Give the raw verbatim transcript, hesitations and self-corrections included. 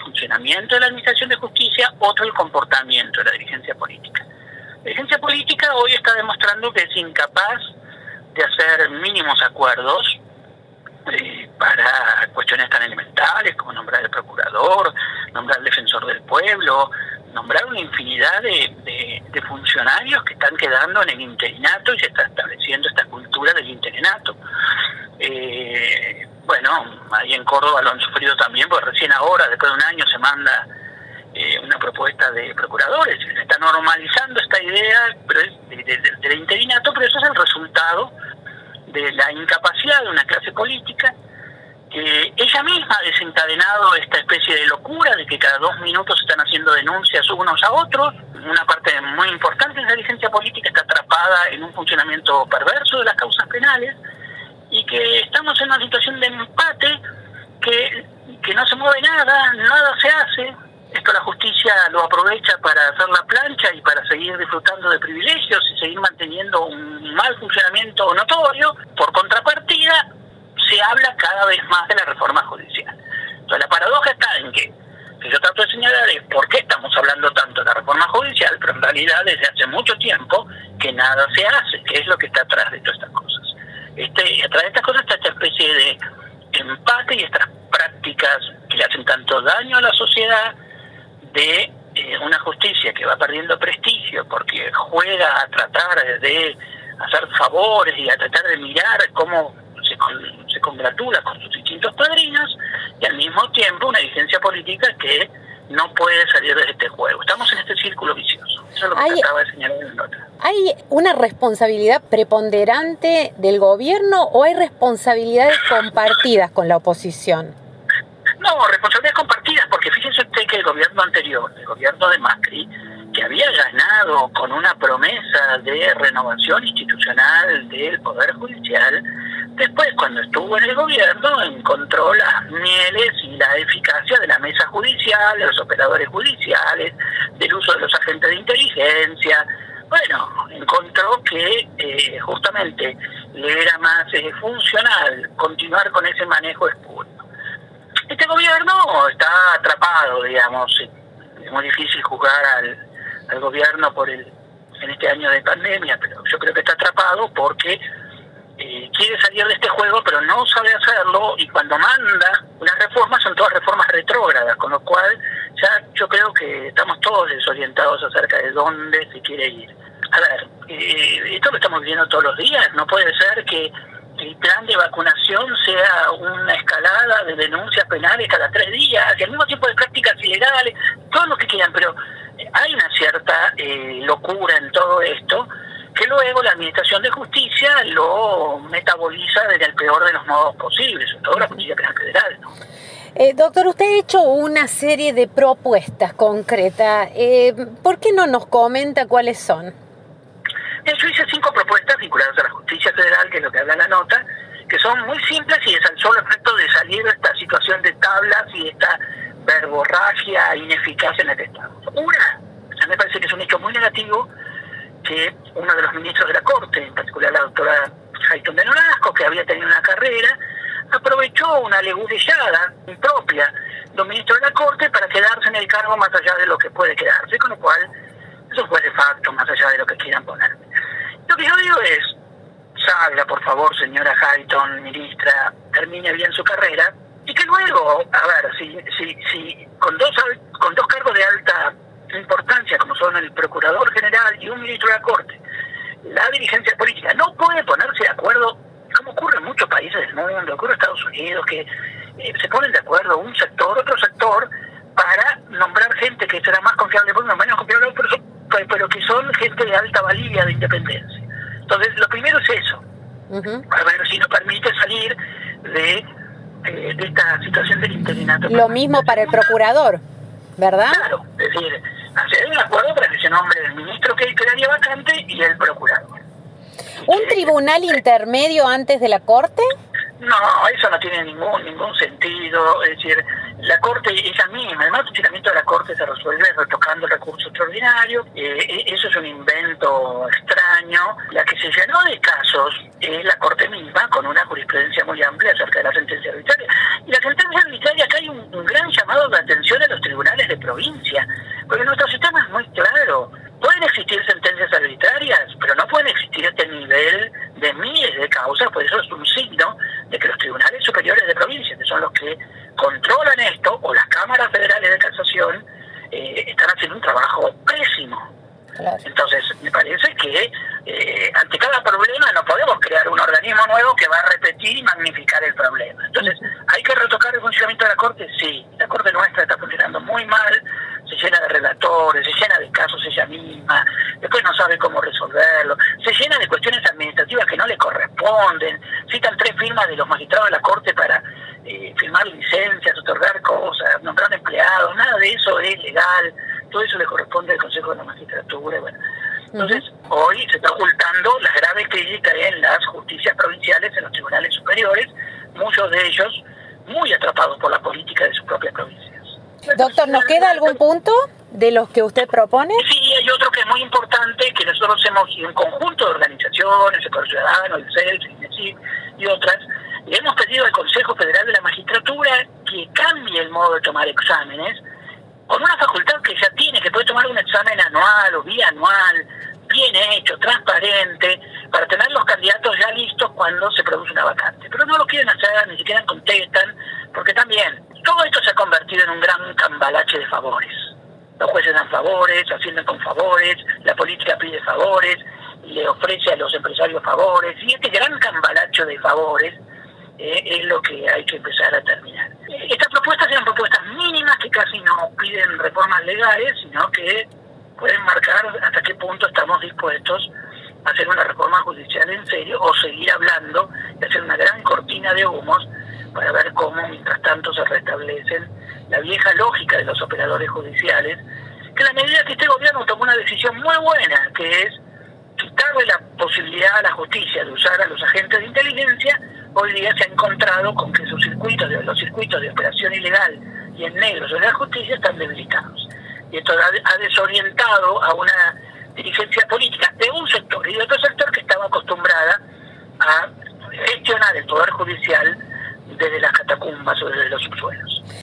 funcionamiento de la Administración de Justicia, otro el comportamiento de la dirigencia política. La dirigencia política hoy está demostrando que es incapaz de hacer mínimos acuerdos eh, para cuestiones tan elementales como nombrar el procurador, nombrar el defensor del pueblo, nombrar una infinidad de, de, de funcionarios que están quedando en el interinato y se está estableciendo esta cultura del interinato. Eh, bueno, ahí en Córdoba lo han sufrido también, porque recién ahora, después de un año, se manda eh, una propuesta de procuradores. Se está normalizando esta idea pero es de, de, de, del interinato, pero eso es el resultado de la incapacidad de una clase política que ella misma ha desencadenado esta especie de locura de que cada dos minutos están haciendo denuncias unos a otros. Una parte muy importante de la dirigencia política está atrapada en un funcionamiento perverso de las causas penales y que estamos en una situación de empate que, que no se mueve nada, nada se hace. Esto la justicia lo aprovecha para hacer la plancha y para seguir disfrutando de privilegios y seguir manteniendo un mal funcionamiento notorio. Por contrapartida, se habla cada vez más de la reforma judicial. Entonces la paradoja está en que, que yo trato de señalar es por qué estamos hablando tanto de la reforma judicial, pero en realidad desde hace mucho tiempo que nada se hace, que es lo que está atrás de todas estas cosas. Este, atrás de estas cosas está esta especie de empate y estas prácticas que le hacen tanto daño a la sociedad de eh, una justicia que va perdiendo prestigio porque juega a tratar de hacer favores y a tratar de mirar cómo se, con, se congratula con sus distintos padrinos y al mismo tiempo una dirigencia política que no puede salir de este juego. Estamos en este círculo vicioso. Eso es lo que hay, acaba de señalar en la nota. ¿Hay una responsabilidad preponderante del gobierno o hay responsabilidades compartidas con la oposición? No, responsabilidades compartidas, porque fíjese usted que el gobierno anterior, el gobierno de Macri, que había ganado con una promesa de renovación institucional del Poder Judicial, después cuando estuvo en el gobierno encontró las mieles y la eficacia de la mesa judicial, de los operadores judiciales, del uso de los agentes de inteligencia. Bueno, encontró que eh, justamente le era más eh, funcional continuar con ese manejo espurio. Este gobierno está atrapado, digamos, es muy difícil juzgar al, al gobierno por el en este año de pandemia, pero yo creo que está atrapado porque eh, quiere salir de este juego, pero no sabe hacerlo, y cuando manda unas reformas son todas reformas retrógradas, con lo cual ya yo creo que estamos todos desorientados acerca de dónde se quiere ir. A ver, eh, esto lo estamos viviendo todos los días, no puede ser que el plan de vacunación sea una escalada de denuncias penales cada tres días, y al mismo tiempo de prácticas ilegales, todo lo que quieran, pero hay una cierta eh, locura en todo esto, que luego la Administración de Justicia lo metaboliza desde el peor de los modos posibles, sobre todo la Justicia Penal Federal, ¿no? Eh, doctor, usted ha hecho una serie de propuestas concretas. Eh, ¿Por qué no nos comenta cuáles son? Yo hice cinco propuestas vinculadas a la justicia federal, que es lo que habla la nota, que son muy simples y es al solo efecto de salir de esta situación de tablas y de esta verborragia ineficaz en la que estamos. Una, a mí me parece que es un hecho muy negativo que uno de los ministros de la Corte, en particular la doctora Hayton de Nolasco, que había tenido una carrera, aprovechó una legudillada impropia de un ministro de la Corte para quedarse en el cargo más allá de lo que puede quedarse, con lo cual eso fue de facto, más allá de lo que quieran poner. Lo que yo digo es, salga por favor señora Hayton, ministra, termine bien su carrera, y que luego, a ver, si, si, si con dos con dos cargos de alta importancia, como son el Procurador General y un ministro de la Corte, la dirigencia política no puede ponerse de acuerdo, como ocurre en muchos países del mundo, ocurre en Estados Unidos, que eh, se ponen de acuerdo un sector, otro sector, para nombrar gente que será más confiable por uno, menos confiable por otro, pero que son gente de alta valía, de independencia. Entonces, lo primero es eso. Uh-huh. A ver si nos permite salir de, eh, de esta situación del interinato. Lo mismo para el procurador, ¿verdad? Claro, es decir, hacer un acuerdo para que se nombre el ministro que quedaría vacante y el procurador. ¿Un tribunal intermedio antes de la Corte? No, eso no tiene ningún ningún sentido. Es decir, la Corte ella misma, además el funcionamiento de la Corte se resuelve retocando el recurso extraordinario. Eh, eso es un invento extraño. La que se llenó de casos es la Corte misma, con una jurisprudencia muy amplia acerca de la sentencia arbitraria. Y la sentencia arbitraria, acá hay un, un gran llamado de atención a los controlan esto, o las cámaras federales de casación, eh, están haciendo un trabajo pésimo. Claro. Entonces, me parece que eh, ante cada problema no podemos crear un organismo nuevo que va a repetir y magnificar el problema. Entonces, ¿hay que retocar el funcionamiento de la Corte? Sí, la Corte nuestra está funcionando muy mal, se llena de relatores, se llena de casos ella misma, después no sabe cómo resolverlo, se llena de cuestiones administrativas que no le corresponden, citan tres firmas de los magistrados de la Corte para eh, firmar licencias, otorgar cosas, nombrar empleados, nada de eso es legal, todo eso le corresponde al Consejo de la Magistratura. Bueno, entonces, uh-huh. hoy se está ocultando las graves crisis que hay en las justicias provinciales, en los tribunales superiores, muchos de ellos muy atrapados por la política de sus propias provincias. Doctor, ¿nos queda algún punto de los que usted propone? Sí, hay otro que es muy importante, que nosotros hemos, un conjunto de organizaciones, el Poder Ciudadano, el C E L, el INESIC y otras, le hemos pedido al Consejo Federal de la Magistratura que cambie el modo de tomar exámenes, con una facultad que ya tiene, que puede tomar un examen anual o bianual, bien hecho, transparente, para tener los candidatos ya listos cuando se produce una vacante. Pero no lo quieren hacer, ni siquiera contestan, porque también todo esto se ha convertido en un gran cambalache de favores. Los jueces dan favores, ascienden con favores, la política pide favores, le ofrece a los empresarios favores, y este gran cambalacho de favores eh, es lo que hay que empezar a terminar. Estas propuestas eran propuestas mínimas que casi no piden reformas legales, sino que pueden marcar hasta qué punto estamos dispuestos a hacer una reforma judicial en serio o seguir hablando y hacer una gran cortina de humos para ver cómo mientras tanto se restablecen la vieja lógica de los operadores judiciales, que a la medida que este gobierno tomó una decisión muy buena, que es quitarle la posibilidad a la justicia de usar a los agentes de inteligencia, hoy día se ha encontrado con que sus circuitos, de, los circuitos de operación ilegal y en negro de la justicia están debilitados. Y esto ha, ha desorientado a una dirigencia política de un sector y de otro sector que estaba acostumbrada a gestionar el poder judicial desde las catacumbas o desde los subsuelos.